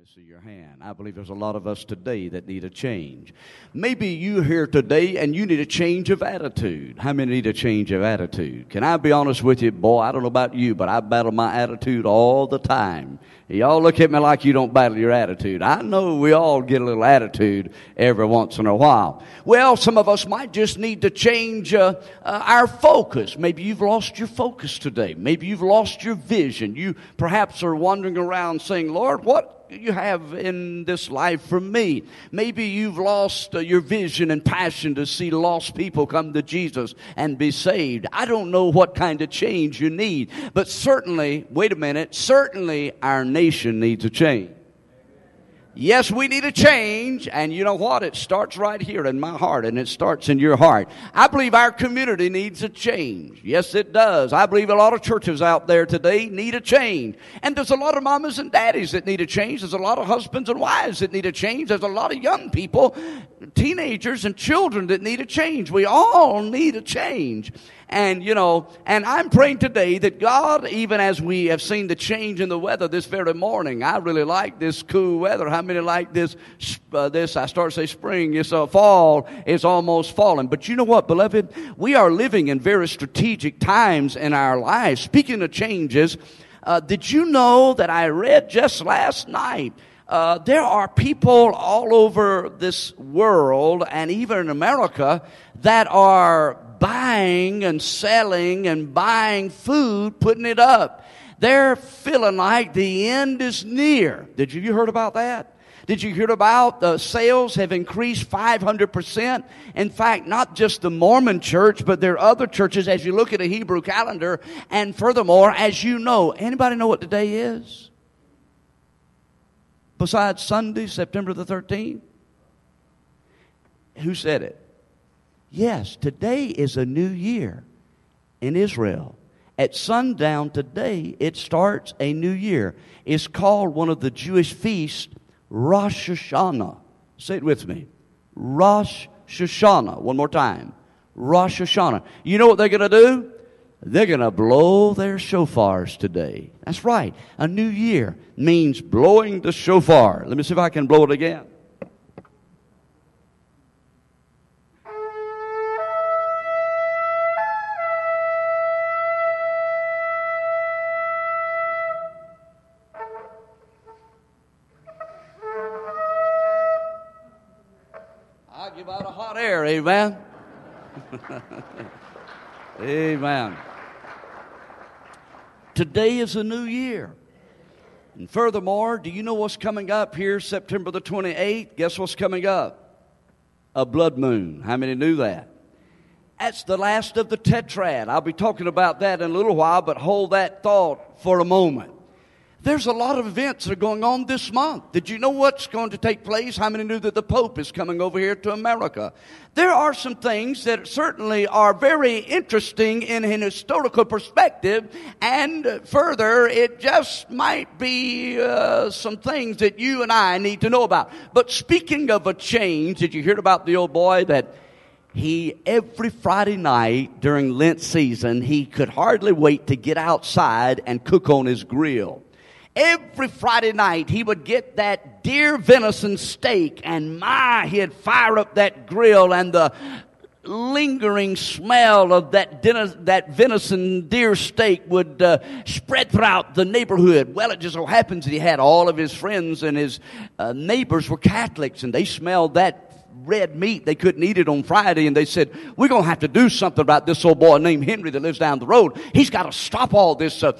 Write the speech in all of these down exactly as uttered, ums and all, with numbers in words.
me see your hand. I believe there's a lot of us today that need a change. Maybe you're here today and you need a change of attitude. How many need a change of attitude? Can I be honest with you? Boy, I don't know about you, but I battle my attitude all the time. Y'all look at me like you don't battle your attitude. I know we all get a little attitude every once in a while. Well, some of us might just need to change uh, uh, our focus. Maybe you've lost your focus today. Maybe you've lost your vision. You perhaps are wandering around saying, Lord, what you have in this life for me? Maybe you've lost uh, your vision and passion to see lost people come to Jesus and be saved. I don't know what kind of change you need, but certainly, wait a minute, certainly our nation needs a change. Yes, we need a change, and you know what? It starts right here in my heart, and it starts in your heart. I believe our community needs a change. Yes, it does. I believe a lot of churches out there today need a change. And there's a lot of mamas and daddies that need a change. There's a lot of husbands and wives that need a change. There's a lot of young people, teenagers and children that need a change. We all need a change. And, you know, and I'm praying today that God, even as we have seen the change in the weather this very morning, I really like this cool weather. How many like this, uh, this, I start to say spring, it's uh, fall, it's almost fallen. But you know what, beloved? We are living in very strategic times in our lives. Speaking of changes, uh, did you know that I read just last night, uh, there are people all over this world and even in America that are buying and selling and buying food, putting it up. They're feeling like the end is near. Did you, you heard about that? Did you hear about the sales have increased five hundred percent? In fact, not just the Mormon church, but there are other churches as you look at a Hebrew calendar. And furthermore, as you know, anybody know what today is? Besides Sunday, September the thirteenth? Who said it? Yes, today is a new year in Israel. At sundown today, it starts a new year. It's called one of the Jewish feasts, Rosh Hashanah. Say it with me. Rosh Hashanah. One more time. Rosh Hashanah. You know what they're going to do? They're going to blow their shofars today. That's right. A new year means blowing the shofar. Let me see if I can blow it again. I give out a hot air, amen? Amen. Today is a new year. And furthermore, do you know what's coming up here September the twenty-eighth? Guess what's coming up? A blood moon. How many knew that? That's the last of the tetrad. I'll be talking about that in a little while, but hold that thought for a moment. There's a lot of events that are going on this month. Did you know what's going to take place? How many knew that the Pope is coming over here to America? There are some things that certainly are very interesting in an historical perspective. And further, it just might be uh, some things that you and I need to know about. But speaking of a change, did you hear about the old boy that he, every Friday night during Lent season, he could hardly wait to get outside and cook on his grill? Every Friday night, he would get that deer venison steak, and my, he'd fire up that grill, and the lingering smell of that dinner, that venison deer steak would uh, spread throughout the neighborhood. Well, it just so happens that he had all of his friends and his uh, neighbors were Catholics, and they smelled that red meat. They couldn't eat it on Friday, and they said, we're going to have to do something about this old boy named Henry that lives down the road. He's got to stop all this uh,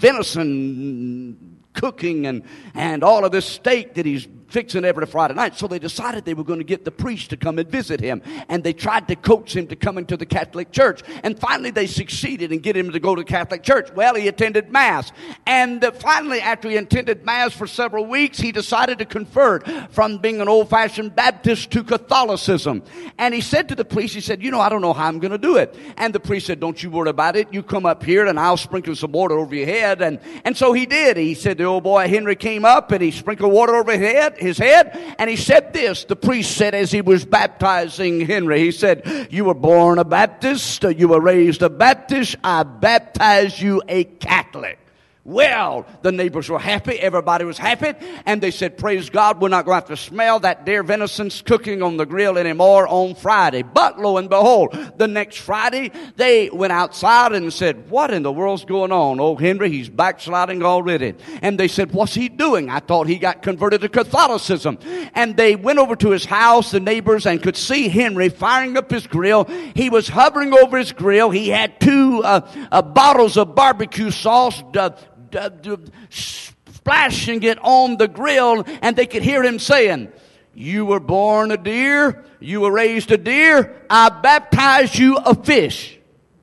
venison cooking and, and all of this steak that he's fixing every Friday night. So they decided they were going to get the priest to come and visit him. And they tried to coax him to come into the Catholic Church. And finally they succeeded in getting him to go to the Catholic Church. Well, he attended Mass. And uh, finally, after he attended Mass for several weeks, he decided to convert from being an old-fashioned Baptist to Catholicism. And he said to the priest, he said, you know, I don't know how I'm going to do it. And the priest said, don't you worry about it. You come up here and I'll sprinkle some water over your head. And, and so he did. He said the old boy Henry came up and he sprinkled water over his head. his head, and he said this, the priest said as he was baptizing Henry, he said, you were born a Baptist, you were raised a Baptist, I baptize you a Catholic. Well, the neighbors were happy. Everybody was happy. And they said, praise God, we're not going to have to smell that deer venison's cooking on the grill anymore on Friday. But lo and behold, the next Friday, they went outside and said, what in the world's going on? Old Henry, he's backsliding already. And they said, what's he doing? I thought he got converted to Catholicism. And they went over to his house, the neighbors, and could see Henry firing up his grill. He was hovering over his grill. He had two uh, uh, bottles of barbecue sauce, uh, Uh, splashing it on the grill, and they could hear him saying, you were born a deer, you were raised a deer, I baptized you a fish.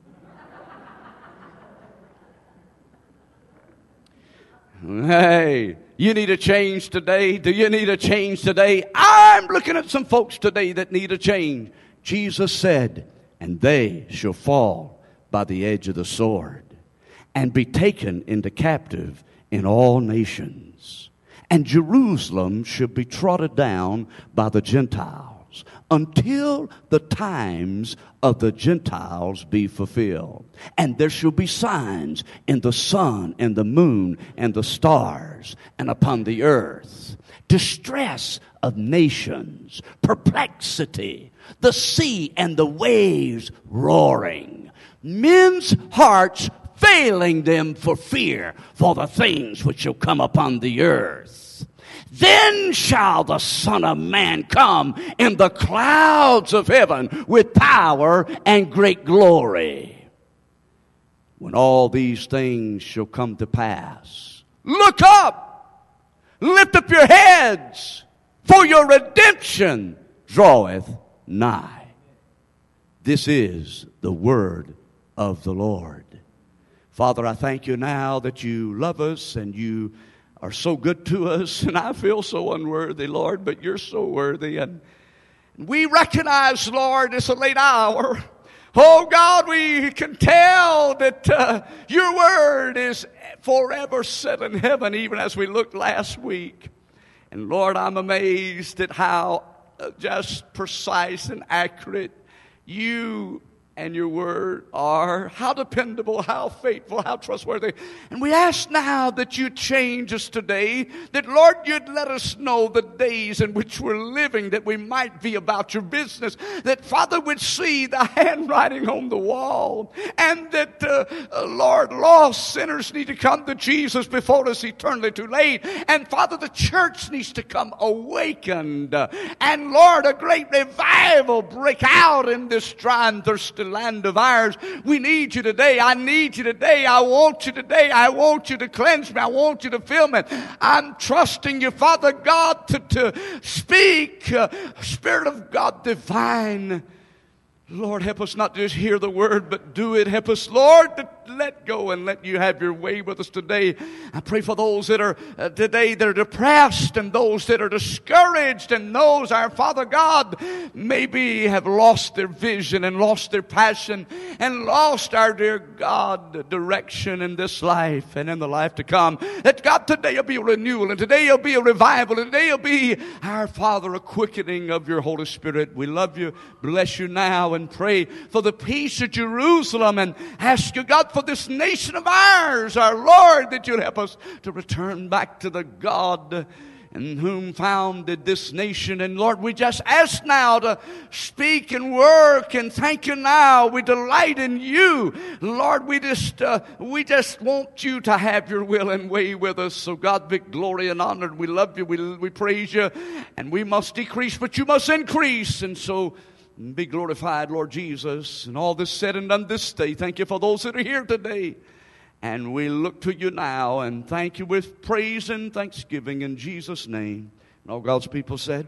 Hey, you need a change today. Do you need a change today? I'm looking at some folks today that need a change. Jesus said, and they shall fall by the edge of the sword, and be taken into captive in all nations. And Jerusalem should be trodden down by the Gentiles until the times of the Gentiles be fulfilled. And there shall be signs in the sun and the moon and the stars and upon the earth. Distress of nations, perplexity, the sea and the waves roaring. Men's hearts failing them for fear for the things which shall come upon the earth. Then shall the Son of Man come in the clouds of heaven with power and great glory. When all these things shall come to pass, look up, lift up your heads, for your redemption draweth nigh. This is the word of the Lord. Father, I thank you now that you love us and you are so good to us. And I feel so unworthy, Lord, but you're so worthy. And we recognize, Lord, it's a late hour. Oh, God, we can tell that uh, your word is forever set in heaven, even as we looked last week. And, Lord, I'm amazed at how uh, just precise and accurate you and your word are, how dependable, how faithful, how trustworthy. And we ask now that you change us today, that, Lord, you'd let us know the days in which we're living, that we might be about your business, that, Father, would see the handwriting on the wall, and that, uh, uh, Lord, lost sinners need to come to Jesus before it's eternally too late. And, Father, the church needs to come awakened. And, Lord, a great revival break out in this dry and thirsty land of ours. We need you today. I need you today. I want you today. I want you to cleanse me. I want you to fill me. I'm trusting you, Father God, to, to speak. Uh, Spirit of God divine. Lord, help us not to just hear the word, but do it. Help us, Lord, to let go and let you have your way with us today. I pray for those that are uh, today that are depressed, and those that are discouraged, and those, our Father God, maybe have lost their vision and lost their passion and lost, our dear God, direction in this life and in the life to come. That, God, today will be a renewal, and today will be a revival, and today will be, our Father, a quickening of your Holy Spirit. We love you, bless you now, and pray for the peace of Jerusalem, and ask you, God, for this nation of ours, our Lord, that you'll help us to return back to the God in whom founded this nation. And Lord, we just ask now to speak and work, and thank you now. We delight in you. Lord, we just uh, we just want you to have your will and way with us. So God, be glory and honor. We love you. We, we praise you. And we must decrease, but you must increase. And so be glorified, Lord Jesus. And all this said and done this day, thank you for those that are here today. And we look to you now and thank you with praise and thanksgiving in Jesus' name. And all God's people said,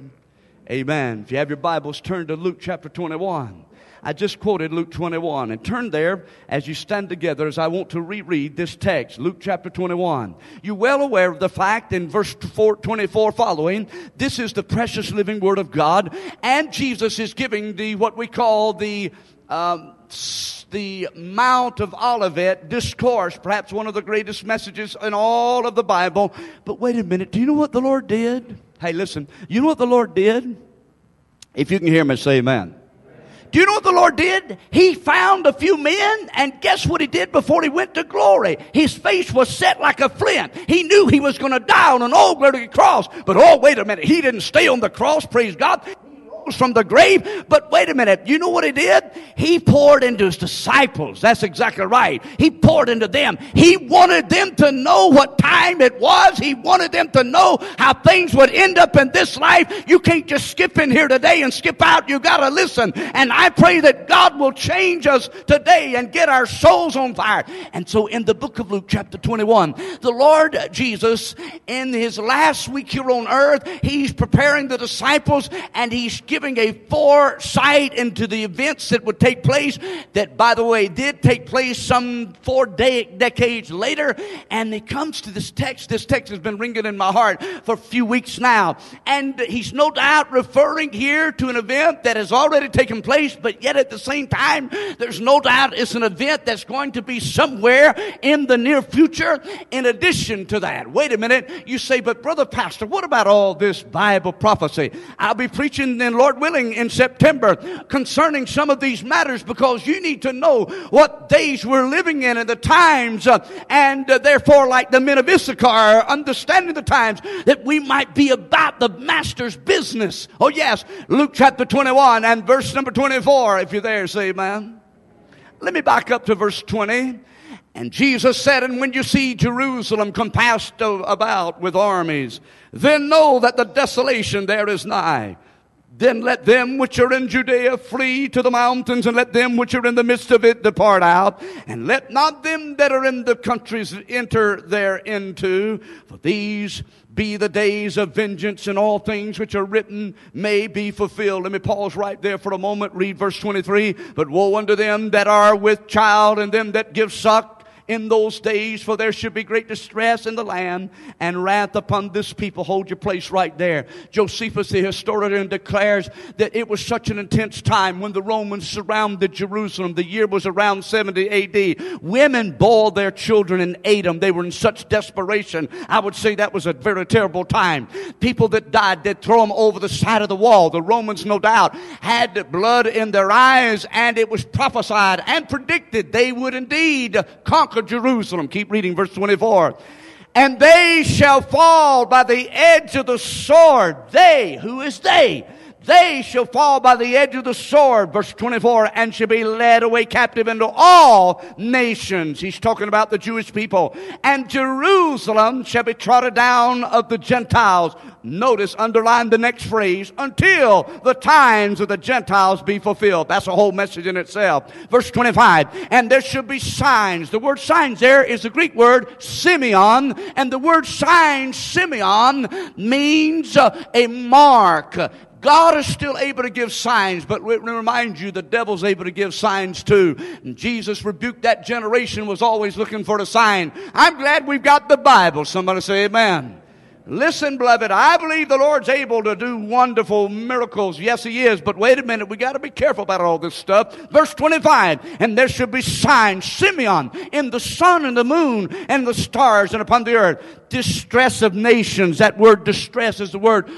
amen. If you have your Bibles, turn to Luke chapter twenty-one. I just quoted Luke twenty-one. And turn there as you stand together, as I want to reread this text, Luke chapter twenty-one. You're well aware of the fact in verse twenty-four following, this is the precious living word of God. And Jesus is giving the what we call the um, the Mount of Olivet discourse, perhaps one of the greatest messages in all of the Bible. But wait a minute, do you know what the Lord did? Hey, listen, you know what the Lord did? If you can hear me, say amen. Do you know what the Lord did? He found a few men, and guess what he did before he went to glory? His face was set like a flint. He knew he was going to die on an old bloody cross. But oh, wait a minute. He didn't stay on the cross, praise God, from the grave. But wait a minute, you know what he did? He poured into his disciples. That's exactly right. He poured into them. He wanted them to know what time it was. He wanted them to know how things would end up in this life. You can't just skip in here today and skip out. You got to listen. And I pray that God will change us today and get our souls on fire. And so in the book of Luke chapter twenty-one, the Lord Jesus, in his last week here on earth, he's preparing the disciples, and he's giving a foresight into the events that would take place, that, by the way, did take place some four de- decades later. And it comes to this text. This text has been ringing in my heart for a few weeks now. And he's no doubt referring here to an event that has already taken place, but yet at the same time, there's no doubt it's an event that's going to be somewhere in the near future in addition to that. Wait a minute. You say, but Brother Pastor, what about all this Bible prophecy? I'll be preaching in Lord willing in September concerning some of these matters, because you need to know what days we're living in and the times, uh, and uh, therefore, like the men of Issachar, understanding the times, that we might be about the master's business. Oh yes, Luke chapter twenty-one and verse number twenty-four. If you're there, say amen. Let me back up to verse twenty. And Jesus said, and when you see Jerusalem compassed about with armies, then know that the desolation there is nigh. Then let them which are in Judea flee to the mountains, and let them which are in the midst of it depart out. And let not them that are in the countries enter thereinto. For these be the days of vengeance, and all things which are written may be fulfilled. Let me pause right there for a moment. Read verse twenty-three. But woe unto them that are with child, and them that give suck in those days, for there should be great distress in the land and wrath upon this people. Hold your place right there. Josephus, the historian, declares that it was such an intense time when the Romans surrounded Jerusalem. The year was around seventy A D. Women boiled their children and ate them. They were in such desperation. I would say that was a very terrible time. People that died, they'd throw them over the side of the wall. The Romans, no doubt, had blood in their eyes, and it was prophesied and predicted they would indeed conquer Jerusalem. Keep reading verse twenty-four. And they shall fall by the edge of the sword. They, who is they? They shall fall by the edge of the sword, verse twenty-four, and shall be led away captive into all nations. He's talking about the Jewish people. And Jerusalem shall be trodden down of the Gentiles. Notice, underline the next phrase, until the times of the Gentiles be fulfilled. That's a whole message in itself. Verse twenty-five, and there shall be signs. The word signs there is the Greek word Simeon, and the word sign, Simeon, means uh, a mark. God is still able to give signs, but let me remind you, the devil's able to give signs too. And Jesus rebuked that generation, was always looking for a sign. I'm glad we've got the Bible. Somebody say amen. Listen, beloved, I believe the Lord's able to do wonderful miracles. Yes, He is. But wait a minute. We got to be careful about all this stuff. Verse twenty-five, and there shall be signs, Simeon, in the sun and the moon and the stars and upon the earth. Distress of nations. That word distress is the word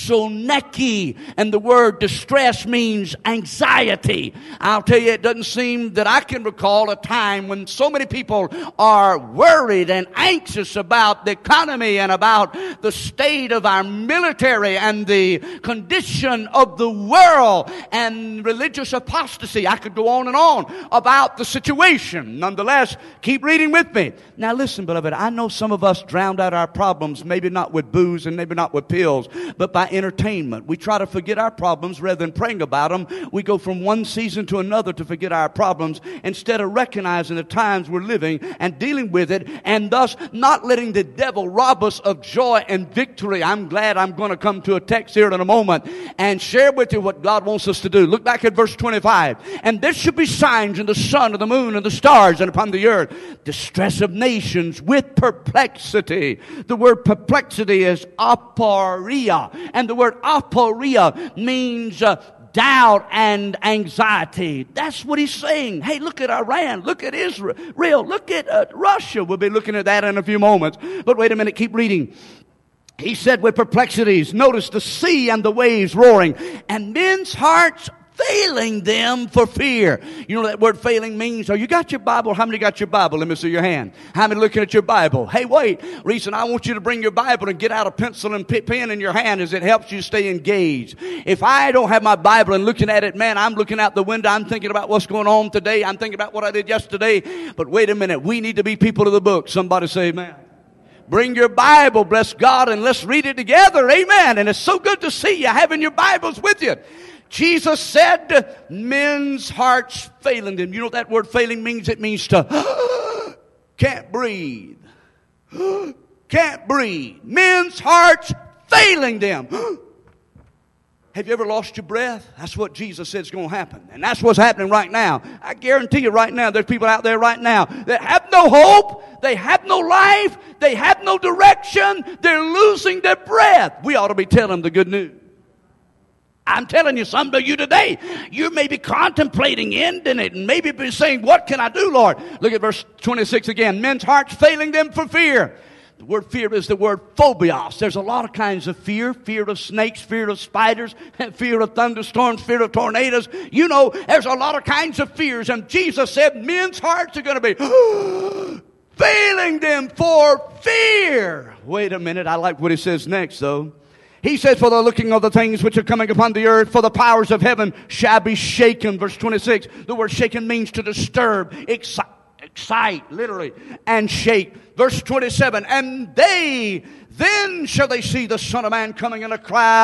soneki. And the word distress means anxiety. I'll tell you, it doesn't seem that I can recall a time when so many people are worried and anxious about the economy and about the state of our military and the condition of the world and religious apostasy. I could go on and on about the situation. Nonetheless, keep reading with me. Now listen, beloved, I know some of us drowned out our problems, maybe not with booze and maybe not with pills, but by entertainment. We try to forget our problems rather than praying about them. We go from one season to another to forget our problems instead of recognizing the times we're living and dealing with it, and thus not letting the devil rob us of joy and victory. I'm glad I'm going to come to a text here in a moment and share with you what God wants us to do. Look back at verse twenty-five. And there should be signs in the sun and the moon and the stars and upon the earth, distress of nations with perplexity. The word perplexity is aporia, and the word aporia means uh, doubt and anxiety. That's what he's saying. Hey, look at Iran. Look at Israel. Look at uh, Russia. We'll be looking at that in a few moments. But wait a minute. Keep reading. He said with perplexities, notice the sea and the waves roaring, and men's hearts failing them for fear. You know what that word failing means? Oh, you got your Bible? How many got your Bible? Let me see your hand. How many looking at your Bible? Hey, wait. Reason I want you to bring your Bible and get out a pencil and pen in your hand as it helps you stay engaged. If I don't have my Bible and looking at it, man, I'm looking out the window. I'm thinking about what's going on today. I'm thinking about what I did yesterday. But wait a minute. We need to be people of the book. Somebody say amen. Bring your Bible, bless God, and let's read it together. Amen. And it's so good to see you having your Bibles with you. Jesus said, men's hearts failing them. You know what that word failing means? It means to can't breathe. Can't breathe. Men's hearts failing them. Have you ever lost your breath? That's what Jesus said is going to happen. And that's what's happening right now. I guarantee you right now, there's people out there right now that have no hope. They have no life. They have no direction. They're losing their breath. We ought to be telling them the good news. I'm telling you, some of you today, you may be contemplating ending it and maybe be saying, what can I do, Lord? Look at verse twenty-six again. Men's hearts failing them for fear. The word fear is the word phobios. There's a lot of kinds of fear. Fear of snakes, fear of spiders, fear of thunderstorms, fear of tornadoes. You know, there's a lot of kinds of fears. And Jesus said men's hearts are going to be failing them for fear. Wait a minute. I like what he says next, though. He says, for the looking of the things which are coming upon the earth, for the powers of heaven shall be shaken. Verse twenty-six. The word shaken means to disturb, excite, excite, literally, and shake. Verse twenty-seven. And they, then shall they see the Son of Man coming in a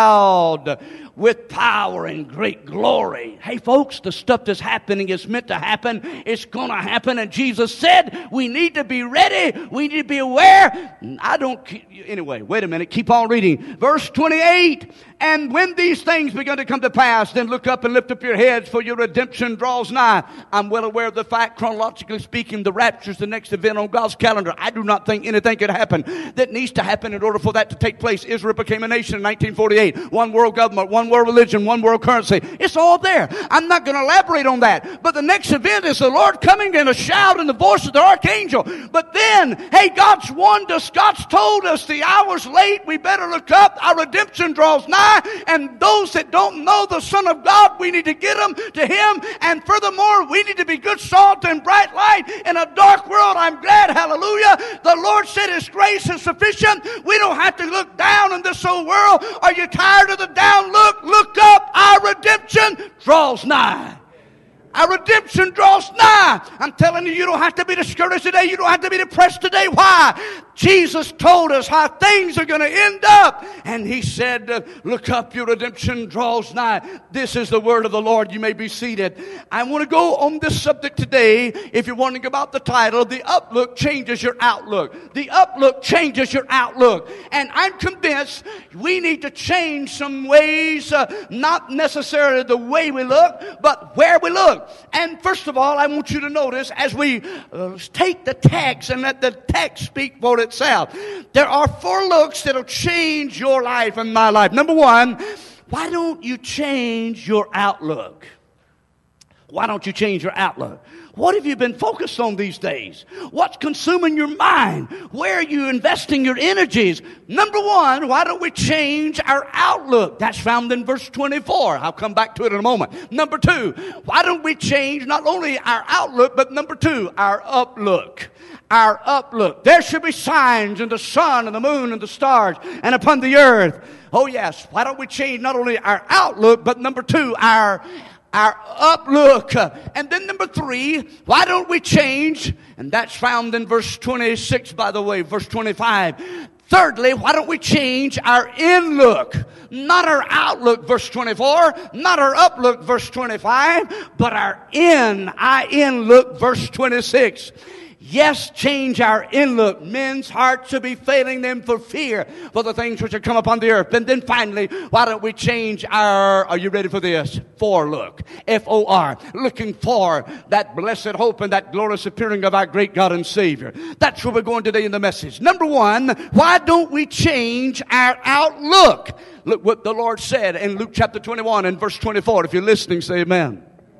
cloud with power and great glory. Hey, folks, the stuff that's happening is meant to happen. It's going to happen. And Jesus said we need to be ready. We need to be aware. I don't... Anyway, wait a minute. Keep on reading. Verse twenty-eight. And when these things begin to come to pass, then look up and lift up your heads, for your redemption draws nigh. I'm well aware of the fact, chronologically speaking, the rapture is the next event on God's calendar. I do not think anything could happen that needs to happen in order for that to take place. Israel became a nation in nineteen forty-eight. One world government, one world religion, one world currency. It's all there. I'm not going to elaborate on that. But the next event is the Lord coming in a shout and the voice of the archangel. But then, hey, God's warned us. God's told us the hour's late. We better look up. Our redemption draws nigh. And those that don't know the Son of God, we need to get them to Him. And furthermore, we need to be good salt and bright light in a dark world. I'm glad, hallelujah. The Lord said His grace is sufficient. We don't have to look down in this old world. Are you tired of the down look? Look up. Our redemption draws nigh. Our redemption draws nigh. I'm telling you, you don't have to be discouraged today. You don't have to be depressed today. Why? Jesus told us how things are going to end up. And He said, uh, look up, your redemption draws nigh. This is the word of the Lord. You may be seated. I want to go on this subject today. If you're wondering about the title, the uplook changes your outlook. The uplook changes your outlook. And I'm convinced we need to change some ways, uh, not necessarily the way we look, but where we look. And first of all, I want you to notice as we uh, take the text and let the text speak for itself. There are four looks that will change your life and my life. Number one, why don't you change your outlook? Why don't you change your outlook? What have you been focused on these days? What's consuming your mind? Where are you investing your energies? Number one, why don't we change our outlook? That's found in verse twenty-four. I'll come back to it in a moment. Number two, why don't we change not only our outlook, but number two, our uplook. Our uplook. There should be signs in the sun and the moon and the stars and upon the earth. Oh yes, why don't we change not only our outlook, but number two, our Our uplook. And then number three, why don't we change? And that's found in verse twenty-six, by the way, verse twenty-five. Thirdly, why don't we change our in-look? Not our outlook, verse twenty-four. Not our uplook, verse twenty-five. But our in, I-in look, verse twenty-six. Yes, change our in-look. Men's hearts should be failing them for fear for the things which have come upon the earth. And then finally, why don't we change our, are you ready for this? For-look. F O R. Looking for that blessed hope and that glorious appearing of our great God and Savior. That's where we're going today in the message. Number one, why don't we change our outlook? Look what the Lord said in Luke chapter twenty-one and verse twenty-four. If you're listening, say amen.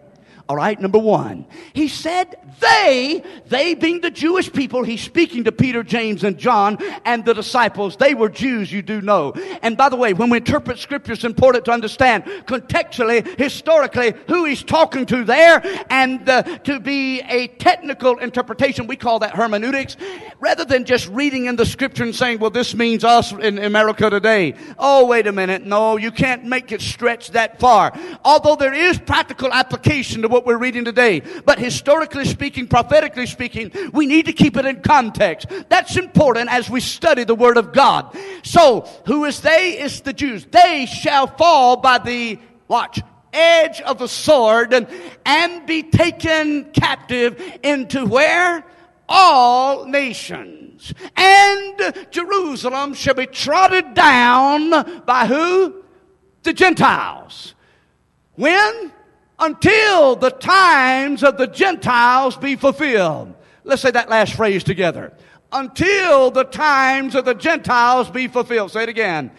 All right, number one. He said they, they being the Jewish people, he's speaking to Peter, James, and John, and the disciples. They were Jews, you do know. And by the way, when we interpret Scripture, it's important to understand contextually, historically, who he's talking to there, and uh, to be a technical interpretation, we call that hermeneutics, rather than just reading in the Scripture and saying, well, this means us in America today. Oh, wait a minute. No, you can't make it stretch that far. Although there is practical application to what we're reading today. But historically speaking, prophetically speaking, we need to keep it in context. That's important as we study the Word of God. So, who is they? It's the Jews. They shall fall by the, watch, edge of the sword and, and be taken captive into where? All nations. And Jerusalem shall be trodden down by who? The Gentiles. When? Until the times of the Gentiles be fulfilled. Let's say that last phrase together. Until the times of the Gentiles be fulfilled. Say it again.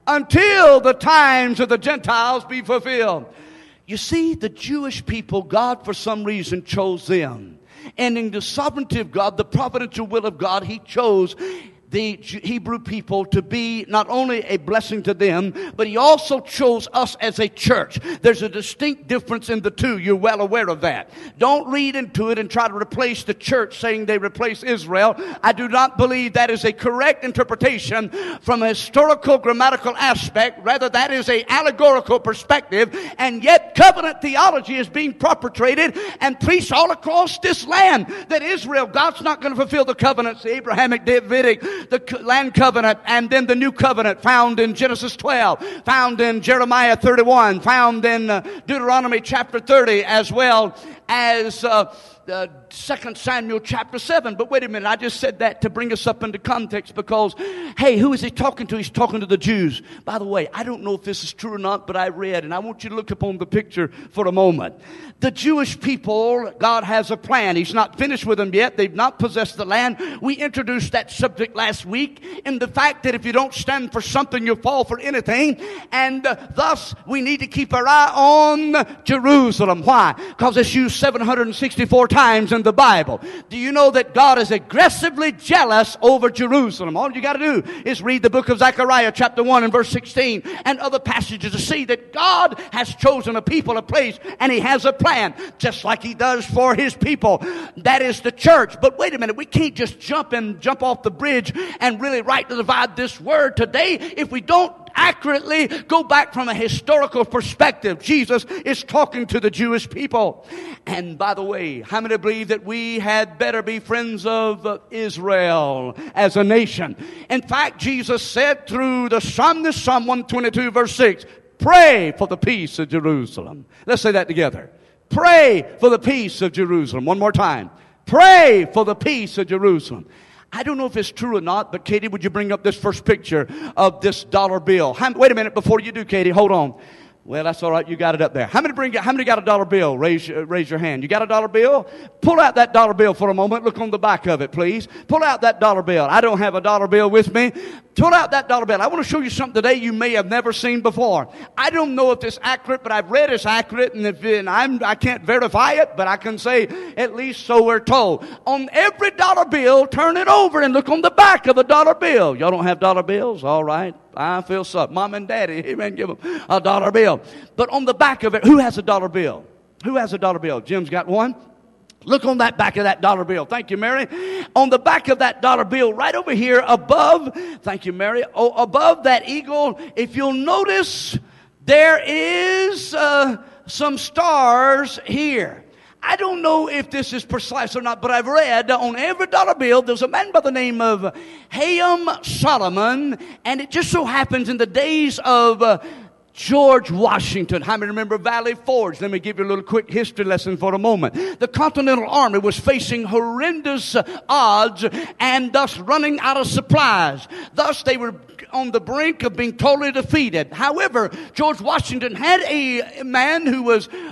Until the times of the Gentiles be fulfilled. You see, the Jewish people, God for some reason chose them. And in the sovereignty of God, the providential will of God, He chose the Hebrew people to be not only a blessing to them, but He also chose us as a church. There's a distinct difference in the two. You're well aware of that. Don't read into it and try to replace the church saying they replace Israel. I do not believe that is a correct interpretation from a historical grammatical aspect. Rather, that is a allegorical perspective, and yet covenant theology is being perpetrated and preached all across this land that Israel, God's not going to fulfill the covenants, the Abrahamic, Davidic, the land covenant, and then the new covenant found in Genesis twelve, found in Jeremiah thirty-one, found in uh, Deuteronomy chapter thirty, as well as uh, uh, Second Samuel chapter seven. But wait a minute, I just said that to bring us up into context because, hey, who is he talking to? He's talking to the Jews. By the way, I don't know if this is true or not, but I read, and I want you to look upon the picture for a moment. The Jewish people, God has a plan. He's not finished with them yet. They've not possessed the land. We introduced that subject last week in the fact that if you don't stand for something, you'll fall for anything. And uh, thus, we need to keep our eye on Jerusalem. Why? Because it's used seven hundred sixty-four times in the Bible. Do you know that God is aggressively jealous over Jerusalem? All you got to do is read the book of Zechariah chapter one and verse sixteen and other passages to see that God has chosen a people, a place, and He has a plan, just like He does for His people. That is the church. But wait a minute, we can't just jump and jump off the bridge and really rightly divide this word today if we don't accurately go back from a historical perspective. Jesus is talking to the Jewish people. And by the way, how many believe that we had better be friends of Israel as a nation? In fact, Jesus said through the Psalm, this Psalm one twenty-two verse six, pray for the peace of Jerusalem. Let's say that together. Pray for the peace of Jerusalem. One more time. Pray for the peace of Jerusalem. I don't know if it's true or not, but Katie, would you bring up this first picture of this dollar bill? How, wait a minute before you do, Katie. Hold on. Well, that's all right. You got it up there. How many bring? How many got a dollar bill? Raise, uh, raise your hand. You got a dollar bill? Pull out that dollar bill for a moment. Look on the back of it, please. Pull out that dollar bill. I don't have a dollar bill with me. Pull out that dollar bill. I want to show you something today you may have never seen before. I don't know if it's accurate, but I've read it's accurate, and if and I'm I can't verify it, but I can say at least so we're told. On every dollar bill, turn it over and look on the back of a dollar bill. Y'all don't have dollar bills? All right. I feel so. Mom and Daddy, amen, give them a dollar bill. But on the back of it, who has a dollar bill? Who has a dollar bill? Jim's got one. Look on that back of that dollar bill. Thank you, Mary. On the back of that dollar bill, right over here above, thank you, Mary, oh, above that eagle, if you'll notice, there is uh, some stars here. I don't know if this is precise or not, but I've read on every dollar bill, there's a man by the name of Hayam Solomon, and it just so happens in the days of uh, George Washington. How many remember Valley Forge? Let me give you a little quick history lesson for a moment. The Continental Army was facing horrendous odds and thus running out of supplies. Thus, they were on the brink of being totally defeated. However, George Washington had a man who was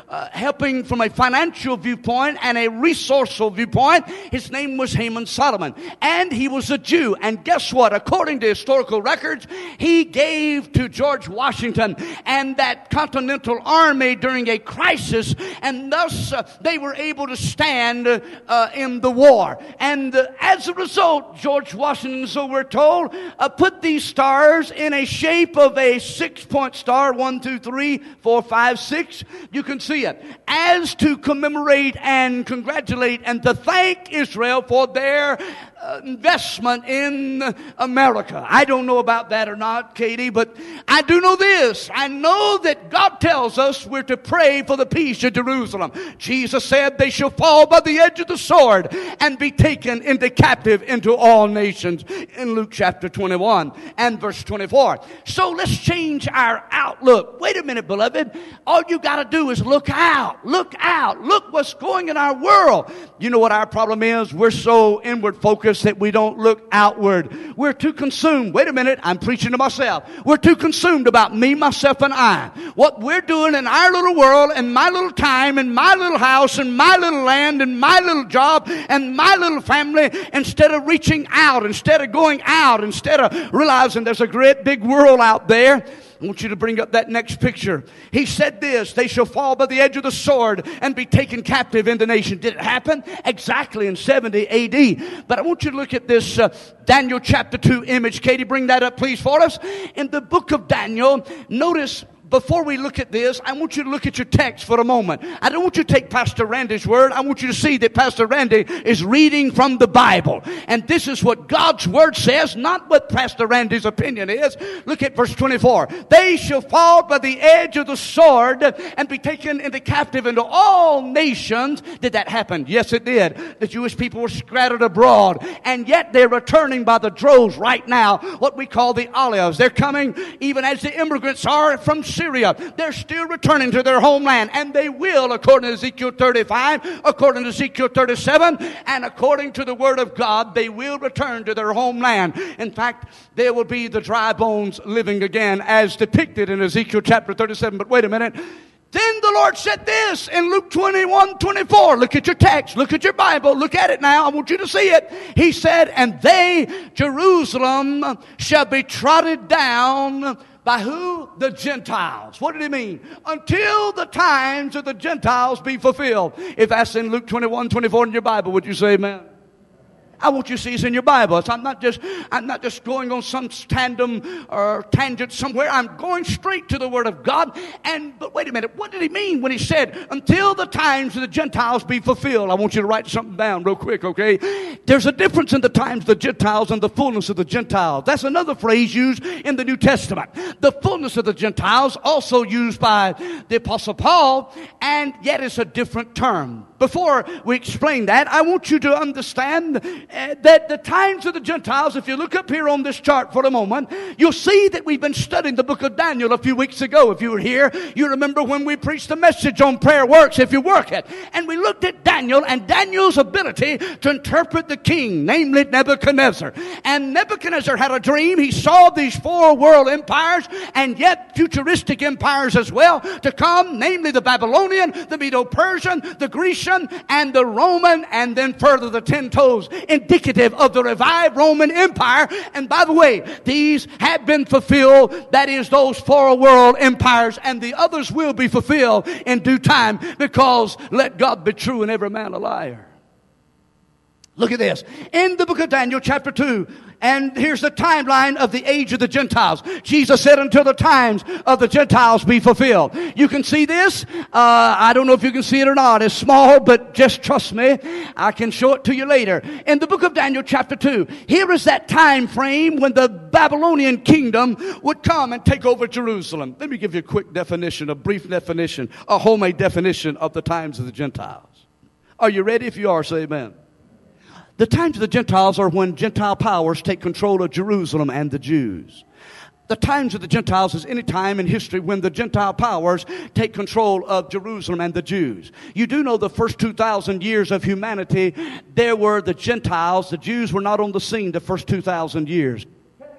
uh, helping from a financial viewpoint and a resourceful viewpoint. His name was Haman Solomon. And he was a Jew. And guess what? According to historical records, he gave to George Washington and that Continental Army during a crisis. And thus uh, they were able to stand uh, in the war. And uh, as a result, George Washington, so we're told, uh, put these stars in a shape of a six-point star, one, two, three, four, five, six. You can see it. As to commemorate and congratulate and to thank Israel for their uh, investment in America. I don't know about that or not, Katie, but I do know this. I know that God tells us we're to pray for the peace of Jerusalem. Jesus said they shall fall by the edge of the sword and be taken into captive into all nations in Luke chapter twenty-one and verse twenty-four. So let's change our outlook. Wait a minute, beloved. All you got to do is look out. Look out. Look what's going in our world. You know what our problem is? We're so inward focused that we don't look outward. We're too consumed. Wait a minute. I'm preaching to myself. We're too consumed about me, myself, and I. What we're doing in our little world, and my little time, and my little house, and my little land, and my little job, and my little family, instead of reaching out, instead of going out, instead of realizing there's a great big world out there. I want you to bring up that next picture. He said this, they shall fall by the edge of the sword and be taken captive in the nation. Did it happen? Exactly in seventy A D. But I want you to look at this uh, Daniel chapter two image. Katie, bring that up please for us. In the book of Daniel, notice, before we look at this, I want you to look at your text for a moment. I don't want you to take Pastor Randy's word. I want you to see that Pastor Randy is reading from the Bible. And this is what God's word says, not what Pastor Randy's opinion is. Look at verse twenty-four. They shall fall by the edge of the sword and be taken into captive into all nations. Did that happen? Yes, it did. The Jewish people were scattered abroad. And yet they're returning by the droves right now, what we call the olives. They're coming even as the immigrants are from Syria. They're still returning to their homeland, and they will, according to Ezekiel thirty-five, according to Ezekiel thirty-seven, and according to the word of God, they will return to their homeland. In fact, there will be the dry bones living again, as depicted in Ezekiel chapter thirty-seven. But wait a minute. Then the Lord said this in Luke twenty-one twenty-four. Look at your text. Look at your Bible. Look at it now. I want you to see it. He said, and they, Jerusalem, shall be trodden down by who? The Gentiles. What did he mean? Until the times of the Gentiles be fulfilled. If that's in Luke twenty-one twenty-four in your Bible, would you say amen? I want you to see it's in your Bible. So I'm not just, I'm not just going on some tandem or tangent somewhere. I'm going straight to the Word of God. And, but wait a minute. What did he mean when he said, until the times of the Gentiles be fulfilled? I want you to write something down real quick, okay? There's a difference in the times of the Gentiles and the fullness of the Gentiles. That's another phrase used in the New Testament. The fullness of the Gentiles, also used by the Apostle Paul, and yet it's a different term. Before we explain that, I want you to understand uh, that the times of the Gentiles, if you look up here on this chart for a moment, you'll see that we've been studying the book of Daniel a few weeks ago. If you were here, you remember when we preached the message on prayer works, if you work it. And we looked at Daniel and Daniel's ability to interpret the king, namely Nebuchadnezzar. And Nebuchadnezzar had a dream. He saw these four world empires and yet futuristic empires as well to come, namely the Babylonian, the Medo-Persian, the Grecian, and the Roman, and then further the ten toes, indicative of the revived Roman Empire. And by the way, these have been fulfilled. That is, those four world empires, and the others will be fulfilled in due time, because let God be true and every man a liar. Look at this. In the book of Daniel chapter two, and here's the timeline of the age of the Gentiles. Jesus said, until the times of the Gentiles be fulfilled. You can see this. Uh, I don't know if you can see it or not. It's small, but just trust me. I can show it to you later. In the book of Daniel chapter two, here is that time frame when the Babylonian kingdom would come and take over Jerusalem. Let me give you a quick definition, a brief definition, a homemade definition of the times of the Gentiles. Are you ready? If you are, say amen. The times of the Gentiles are when Gentile powers take control of Jerusalem and the Jews. The times of the Gentiles is any time in history when the Gentile powers take control of Jerusalem and the Jews. You do know the first two thousand years of humanity, there were the Gentiles. The Jews were not on the scene the first two thousand years.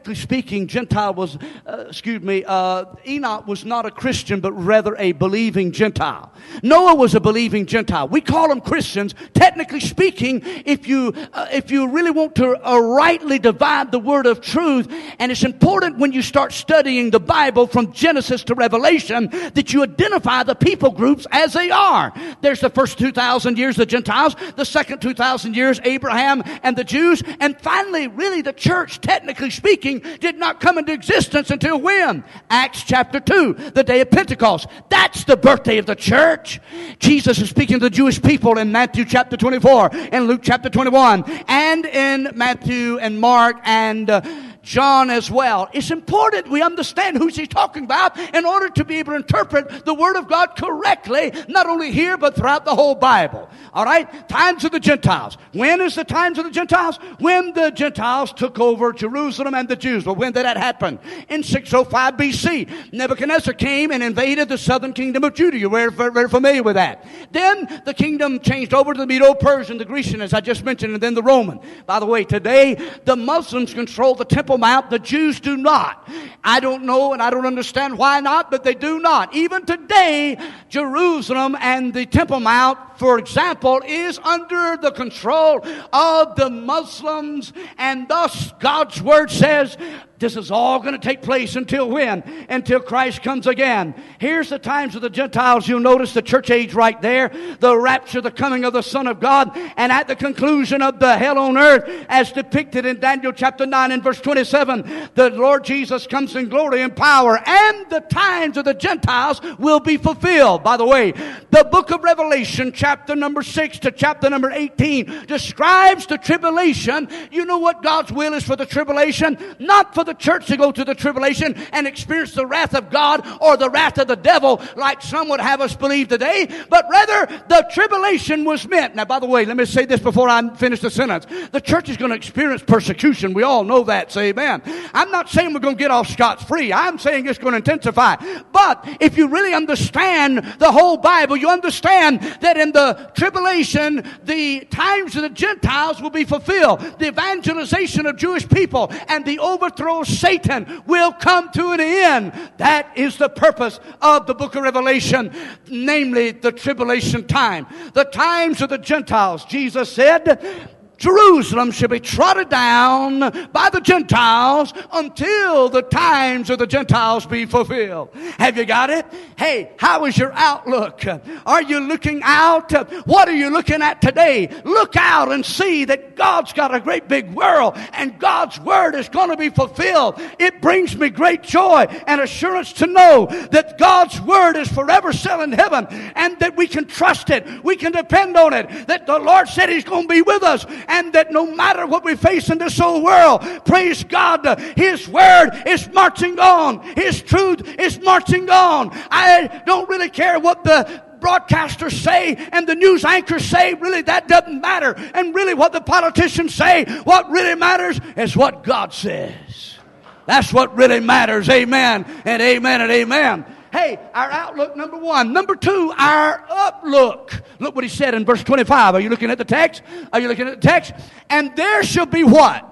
technically speaking, Gentile was, uh, excuse me, uh, Enoch was not a Christian, but rather a believing Gentile. Noah was a believing Gentile. We call them Christians. Technically speaking, if you uh, if you really want to uh, rightly divide the word of truth, and it's important when you start studying the Bible from Genesis to Revelation that you identify the people groups as they are. There's the first two thousand years, the Gentiles, the second two thousand years, Abraham and the Jews, and finally, really, the church, technically speaking, did not come into existence until when? Acts chapter two, the day of Pentecost. That's the birthday of the church. Jesus is speaking to the Jewish people in Matthew chapter twenty-four, in Luke chapter twenty-one, and in Matthew and Mark and uh, John as well. It's important we understand who he's talking about in order to be able to interpret the Word of God correctly, not only here, but throughout the whole Bible. All right? Times of the Gentiles. When is the times of the Gentiles? When the Gentiles took over Jerusalem and the Jews. Well, when did that happen? In six oh five B C. Nebuchadnezzar came and invaded the southern kingdom of Judah. You're very, very, very familiar with that. Then the kingdom changed over to the Medo-Persian, the Grecian, as I just mentioned, and then the Roman. By the way, today, the Muslims control the Temple Mount, the Jews do not. I don't know and I don't understand why not, but they do not. Even today, Jerusalem and the Temple Mount, for example, is under the control of the Muslims, and thus God's Word says this is all going to take place until when? Until Christ comes again. Here's the times of the Gentiles. You'll notice the church age right there. The rapture, the coming of the Son of God. And at the conclusion of the hell on earth, as depicted in Daniel chapter nine and verse twenty-seven, the Lord Jesus comes in glory and power, and the times of the Gentiles will be fulfilled. By the way, the book of Revelation, chapter number six to chapter number eighteen, describes the tribulation. You know what God's will is for the tribulation? Not for the church to go to the tribulation and experience the wrath of God or the wrath of the devil like some would have us believe today, but rather the tribulation was meant. Now, by the way, let me say this before I finish the sentence. The church is going to experience persecution. We all know that. Say amen. I'm not saying we're going to get off scot-free. I'm saying it's going to intensify. But if you really understand the whole Bible, you understand that in the tribulation, the times of the Gentiles will be fulfilled. The evangelization of Jewish people and the overthrow of Satan will come to an end. That is the purpose of the book of Revelation, namely the tribulation time. The times of the Gentiles, Jesus said, Jerusalem shall be trodden down by the Gentiles until the times of the Gentiles be fulfilled. Have you got it? Hey, how is your outlook? Are you looking out? What are you looking at today? Look out and see that God's got a great big world and God's word is going to be fulfilled. It brings me great joy and assurance to know that God's word is forever settled in heaven and that we can trust it. We can depend on it. That the Lord said He's going to be with us. And that no matter what we face in this whole world, praise God, His Word is marching on. His truth is marching on. I don't really care what the broadcasters say and the news anchors say. Really, that doesn't matter. And really what the politicians say, what really matters is what God says. That's what really matters. Amen and amen and amen. Hey, our outlook, number one. Number two, our uplook. Look what he said in verse twenty-five. Are you looking at the text? Are you looking at the text? And there shall be what?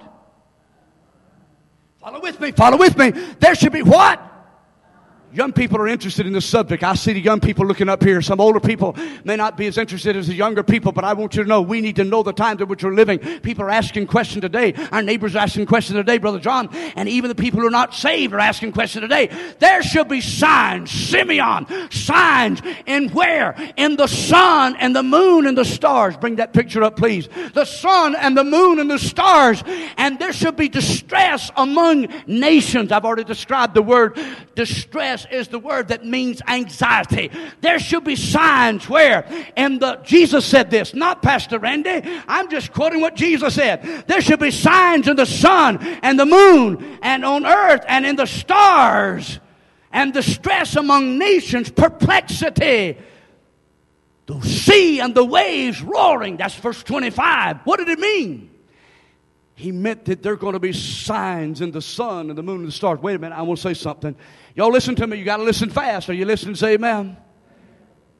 Follow with me. Follow with me. There shall be what? Young people are interested in this subject. I see the young people looking up here. Some older people may not be as interested as the younger people, but I want you to know we need to know the times in which we're living. People are asking questions today. Our neighbors are asking questions today, Brother John, and even the people who are not saved are asking questions today. There shall be signs, Simeon, signs in where? In the sun and the moon and the stars. Bring that picture up, please. The sun and the moon and the stars. And there shall be distress among nations. I've already described the word distress. Is the word that means anxiety. There should be signs where, and the Jesus said this, not Pastor Randy. I'm just quoting what Jesus said. There should be signs in the sun and the moon and on earth and in the stars, and distress among nations, perplexity, the sea and the waves roaring. That's verse twenty-five. What did it mean? He meant that there are going to be signs in the sun and the moon and the stars. Wait a minute, I want to say something. Y'all listen to me. You got to listen fast. Are you listening? Say amen.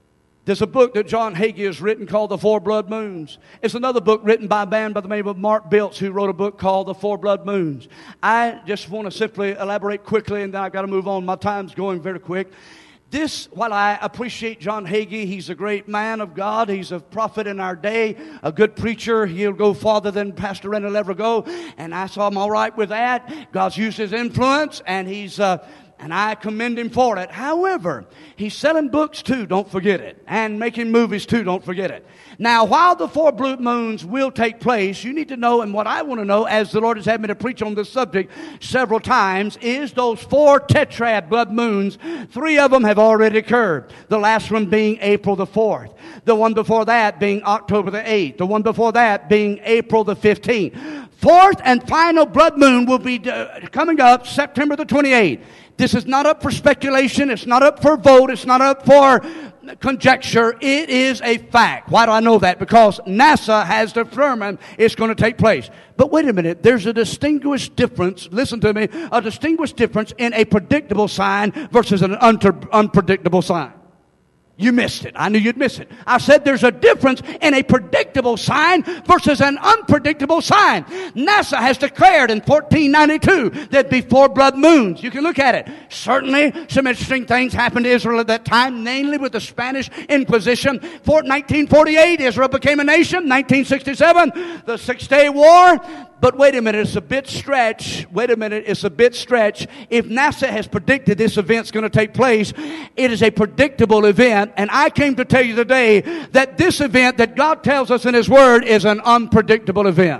There's a book that John Hagee has written called The Four Blood Moons. It's another book written by a man by the name of Mark Biltz, who wrote a book called The Four Blood Moons. I just want to simply elaborate quickly, and then I've got to move on. My time's going very quick. This, while I appreciate John Hagee, he's a great man of God. He's a prophet in our day, a good preacher. He'll go farther than Pastor Ren will ever go. And I saw him all right with that. God's used his influence, and he's... Uh, And I commend him for it. However, he's selling books too, don't forget it. And making movies too, don't forget it. Now, while the four blood moons will take place, you need to know, and what I want to know, as the Lord has had me to preach on this subject several times, is those four tetrad blood moons. Three of them have already occurred. The last one being April the fourth. The one before that being October the eighth. The one before that being April the fifteenth. Fourth and final blood moon will be uh, coming up September the twenty-eighth. This is not up for speculation. It's not up for vote. It's not up for conjecture. It is a fact. Why do I know that? Because NASA has determined it's going to take place. But wait a minute. There's a distinguished difference. Listen to me. A distinguished difference in a predictable sign versus an un- unpredictable sign. You missed it. I knew you'd miss it. I said there's a difference in a predictable sign versus an unpredictable sign. NASA has declared in fourteen ninety-two there'd be four blood moons. You can look at it. Certainly, some interesting things happened to Israel at that time, namely with the Spanish Inquisition. For nineteen forty-eight, Israel became a nation. nineteen sixty-seven, the Six-Day War. But wait a minute, it's a bit stretch. Wait a minute, it's a bit stretch. If NASA has predicted this event's going to take place, it is a predictable event. And I came to tell you today that this event that God tells us in His Word is an unpredictable event.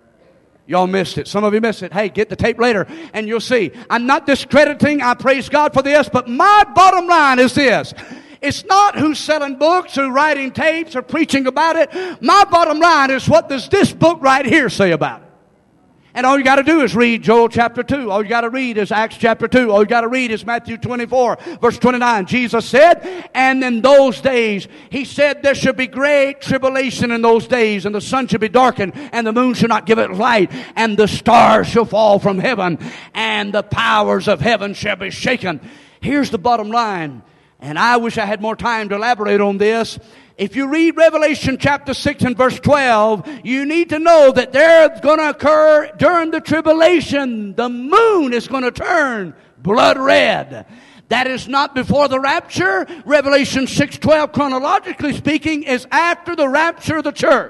Y'all missed it. Some of you missed it. Hey, get the tape later and you'll see. I'm not discrediting. I praise God for this. But my bottom line is this. It's not who's selling books, who's writing tapes or preaching about it. My bottom line is, what does this book right here say about it? And all you got to do is read Joel chapter two. All you got to read is Acts chapter two. All you got to read is Matthew twenty-four, verse twenty-nine. Jesus said, and in those days, He said there should be great tribulation in those days, and the sun should be darkened, and the moon shall not give it light, and the stars shall fall from heaven, and the powers of heaven shall be shaken. Here's the bottom line, and I wish I had more time to elaborate on this. If you read Revelation chapter six and verse twelve, you need to know that there's going to occur during the tribulation, the moon is going to turn blood red. That is not before the rapture. Revelation six twelve, chronologically speaking, is after the rapture of the church.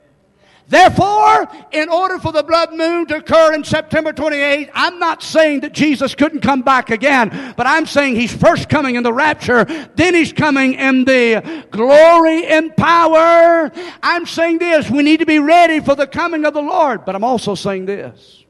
Therefore, in order for the blood moon to occur in September twenty-eighth, I'm not saying that Jesus couldn't come back again, but I'm saying He's first coming in the rapture, then He's coming in the glory and power. I'm saying this, we need to be ready for the coming of the Lord, but I'm also saying this.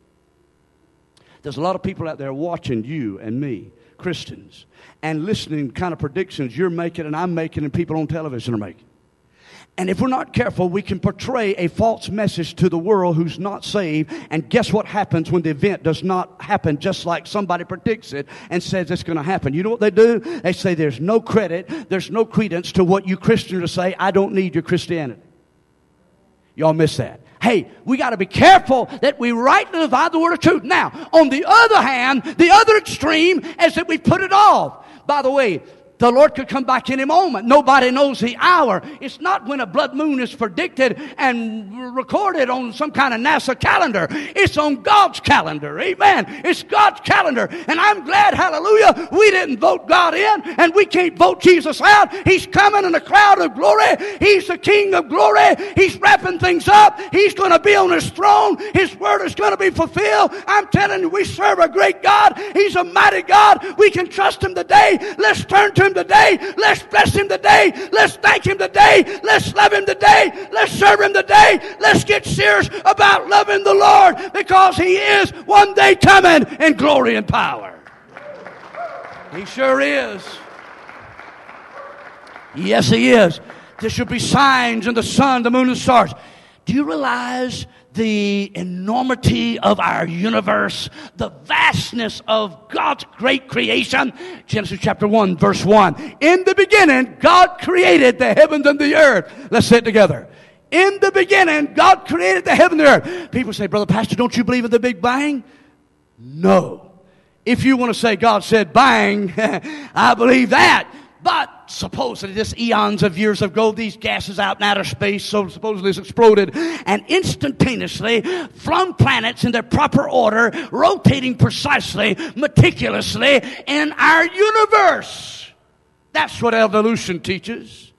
There's a lot of people out there watching you and me, Christians, and listening to the kind of predictions you're making and I'm making and people on television are making. And if we're not careful, we can portray a false message to the world who's not saved. And guess what happens when the event does not happen just like somebody predicts it and says it's going to happen? You know what they do? They say there's no credit, there's no credence to what you Christians say. I don't need your Christianity. Y'all miss that. Hey, we got to be careful that we rightly divide the word of truth. Now, on the other hand, the other extreme is that we put it off. By the way, the Lord could come back any moment. Nobody knows the hour. It's not when a blood moon is predicted and recorded on some kind of NASA calendar. It's on God's calendar. Amen. It's God's calendar. And I'm glad, hallelujah, we didn't vote God in and we can't vote Jesus out. He's coming in a cloud of glory. He's the King of glory. He's wrapping things up. He's going to be on His throne. His word is going to be fulfilled. I'm telling you, we serve a great God. He's a mighty God. We can trust Him today. Let's turn to Him today. Let's bless Him today. Let's thank Him today. Let's love Him today. Let's serve Him today. Let's get serious about loving the Lord, because He is one day coming in glory and power. He sure is. Yes, He is. There should be signs in the sun, the moon, and the stars. Do you realize the enormity of our universe, the vastness of God's great creation? Genesis chapter one, verse one. In the beginning, God created the heavens and the earth. Let's say it together. In the beginning, God created the heaven and the earth. People say, Brother Pastor, don't you believe in the Big Bang? No. If you want to say God said bang, I believe that. but supposedly this eons of years ago, these gases out in outer space, so supposedly it's exploded and instantaneously flung planets in their proper order, rotating precisely, meticulously in our universe. That's what evolution teaches.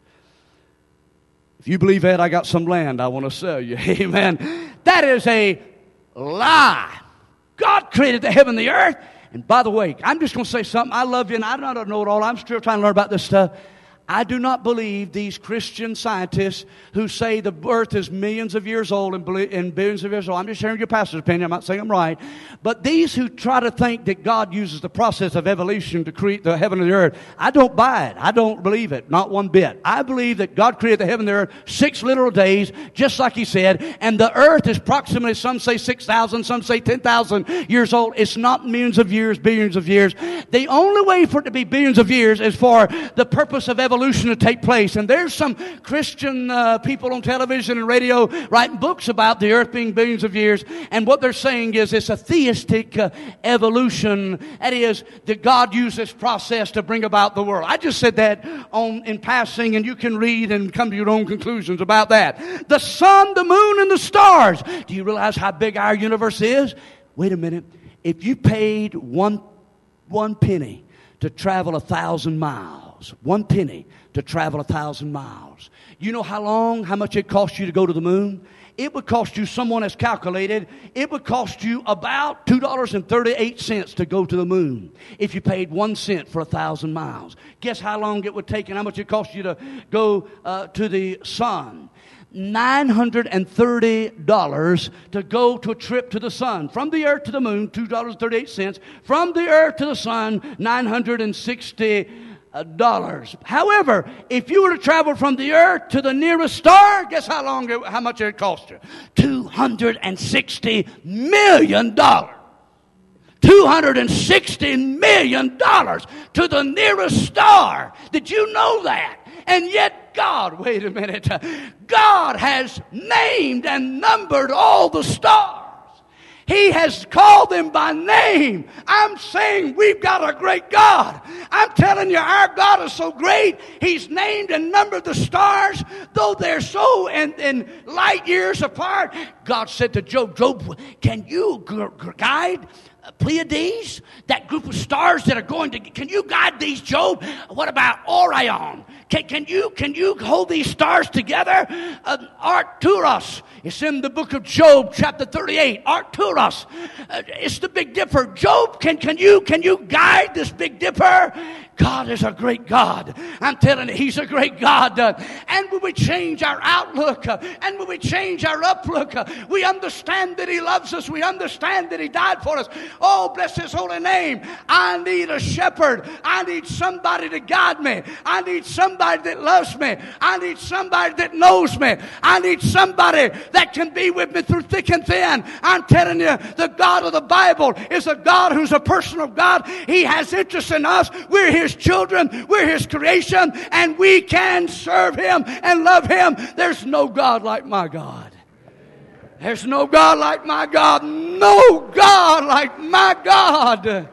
If you believe that, I got some land I want to sell you. Amen. That is a lie. God created the heaven and the earth. And by the way, I'm just going to say something. I love you, and I don't know it all. I'm still trying to learn about this stuff. I do not believe these Christian scientists who say the earth is millions of years old and, and billions of years old. I'm just sharing your pastor's opinion. I'm not saying I'm right. But these who try to think that God uses the process of evolution to create the heaven and the earth, I don't buy it. I don't believe it. Not one bit. I believe that God created the heaven and the earth six literal days, just like He said. And the earth is approximately, some say six thousand, some say ten thousand years old. It's not millions of years, billions of years. The only way for it to be billions of years is for the purpose of evolution to take place. And there's some Christian uh, people on television and radio writing books about the earth being billions of years, and what they're saying is it's a theistic uh, evolution. That is, that God used this process to bring about the world. I just said that on in passing, and you can read and come to your own conclusions about that. The sun, the moon, and the stars. Do you realize how big our universe is? Wait a minute. If you paid one one penny to travel a thousand miles, one penny to travel a thousand miles. You know how long, how much it cost you to go to the moon? It would cost you, someone has calculated, it would cost you about two dollars and thirty-eight cents to go to the moon if you paid one cent for a thousand miles. Guess how long it would take and how much it cost you to go uh, to the sun? nine hundred thirty dollars to go to a trip to the sun. From the earth to the moon, two dollars and thirty-eight cents. From the earth to the sun, nine hundred sixty dollars. However, if you were to travel from the earth to the nearest star, guess how long, it, how much it cost you? two hundred sixty million dollars. two hundred sixty million dollars to the nearest star. Did you know that? And yet God, wait a minute, God has named and numbered all the stars. He has called them by name. I'm saying we've got a great God. I'm telling you, our God is so great. He's named and numbered the stars, though they're so in, in light years apart. God said to Job, Job, can you g- guide Pleiades, that group of stars that are going to, can you guide these, Job? What about Orion? Can, can you can you hold these stars together? Uh, Arcturus. It's in the book of Job, chapter thirty-eight. Arcturus. Uh, it's the Big Dipper. Job, can, can you can you guide this Big Dipper? God is a great God. I'm telling you, He's a great God. Uh, and when we change our outlook, uh, and when we change our uplook, uh, we understand that He loves us. We understand that He died for us. Oh, bless His holy name. I need a shepherd. I need somebody to guide me. I need somebody that loves me. I need somebody that knows me. I need somebody that can be with me through thick and thin. I'm telling you, the God of the Bible is a God who's a personal God. He has interest in us. We're His children. We're His creation, and we can serve Him and love Him. There's no God like my God. There's no God like my God. No God like my God.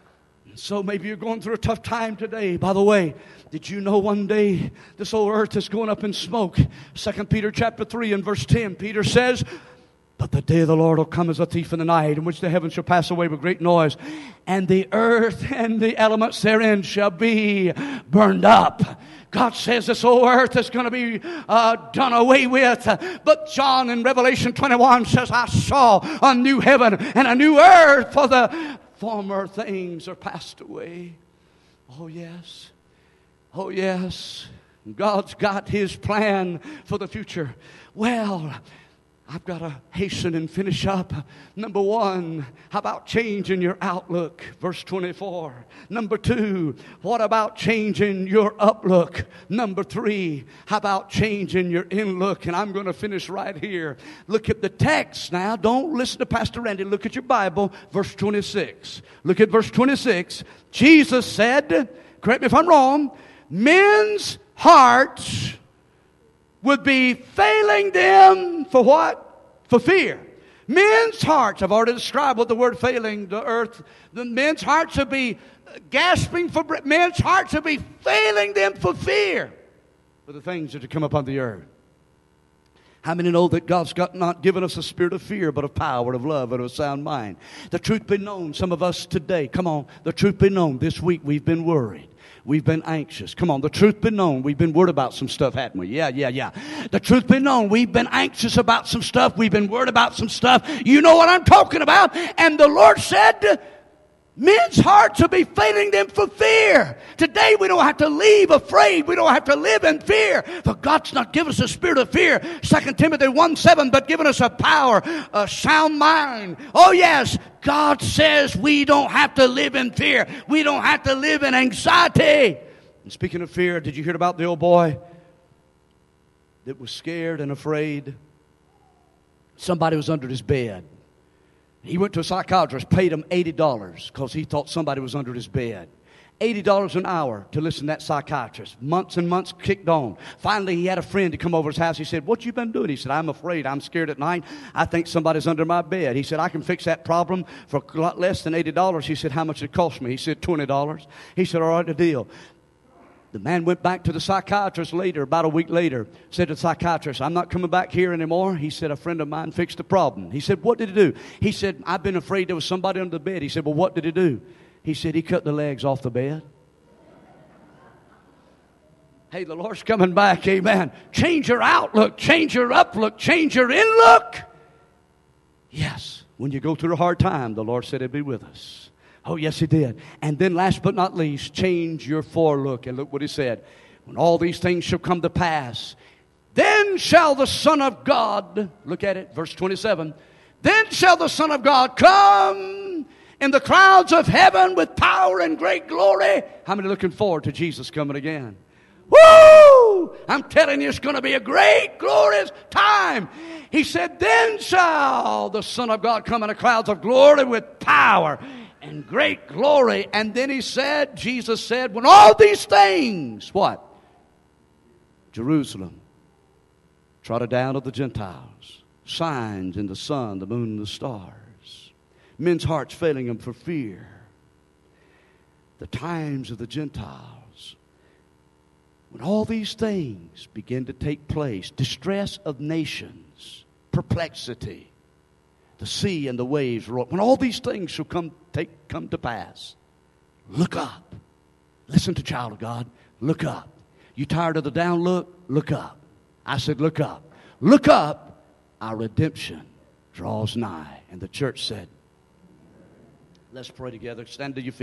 So maybe you're going through a tough time today. By the way, did you know one day this old earth is going up in smoke? Second Peter chapter three and verse ten, Peter says, but the day of the Lord will come as a thief in the night, in which the heavens shall pass away with great noise, and the earth and the elements therein shall be burned up. God says this whole earth is going to be uh, done away with. But John in Revelation twenty-one says, I saw a new heaven and a new earth, for the former things are passed away. Oh, yes. Oh, yes. God's got His plan for the future. Well, I've got to hasten and finish up. Number one, how about changing your outlook? Verse twenty-four. Number two, what about changing your uplook? Number three, how about changing your inlook? And I'm going to finish right here. Look at the text now. Don't listen to Pastor Randy. Look at your Bible. Verse twenty-six. Look at verse twenty-six. Jesus said, correct me if I'm wrong, men's hearts would be failing them for what? For fear. Men's hearts, I've already described what the word failing, the earth, the men's hearts would be gasping for breath. Men's hearts will be failing them for fear for the things that are come upon the earth. How many know that God's got not given us a spirit of fear, but of power, of love, and of a sound mind? The truth be known, some of us today, come on, the truth be known, this week we've been worried. We've been anxious. Come on, the truth be known, we've been worried about some stuff, haven't we? Yeah, yeah, yeah. The truth be known, we've been anxious about some stuff. We've been worried about some stuff. You know what I'm talking about. And the Lord said, men's hearts will be failing them for fear. Today we don't have to leave afraid. We don't have to live in fear. For God's not given us a spirit of fear. Second Timothy one seven, but given us a power, a sound mind. Oh yes, God says we don't have to live in fear. We don't have to live in anxiety. And speaking of fear, did you hear about the old boy that was scared and afraid? Somebody was under his bed. He went to a psychiatrist, paid him eighty dollars because he thought somebody was under his bed. eighty dollars an hour to listen to that psychiatrist. Months and months kicked on. Finally, he had a friend to come over his house. He said, what you been doing? He said, I'm afraid. I'm scared at night. I think somebody's under my bed. He said, I can fix that problem for a lot less than eighty dollars. He said, how much did it cost me? He said, twenty dollars. He said, all right, the deal. The man went back to the psychiatrist later, about a week later, said to the psychiatrist, I'm not coming back here anymore. He said, a friend of mine fixed the problem. He said, what did he do? He said, I've been afraid there was somebody under the bed. He said, well, what did he do? He said, he cut the legs off the bed. Hey, the Lord's coming back, amen. Change your outlook, change your uplook, change your inlook. Yes, when you go through a hard time, the Lord said he'd be with us. Oh, yes, he did. And then last but not least, change your forelook. And look what he said. When all these things shall come to pass, then shall the Son of God, look at it, verse twenty-seven, then shall the Son of God come in the clouds of heaven with power and great glory. How many are looking forward to Jesus coming again? Woo! I'm telling you, it's going to be a great, glorious time. He said, then shall the Son of God come in the clouds of glory with power and great glory. And then he said, Jesus said, when all these things, what? Jerusalem, trodden down of the Gentiles, signs in the sun, the moon, and the stars, men's hearts failing them for fear, the times of the Gentiles, when all these things begin to take place, distress of nations, perplexity, the sea and the waves roar. When all these things shall come take come to pass, look up. Listen to child of God. Look up. You tired of the down look? Look up. I said, look up. Look up. Our redemption draws nigh. And the church said, let's pray together. Stand to your feet.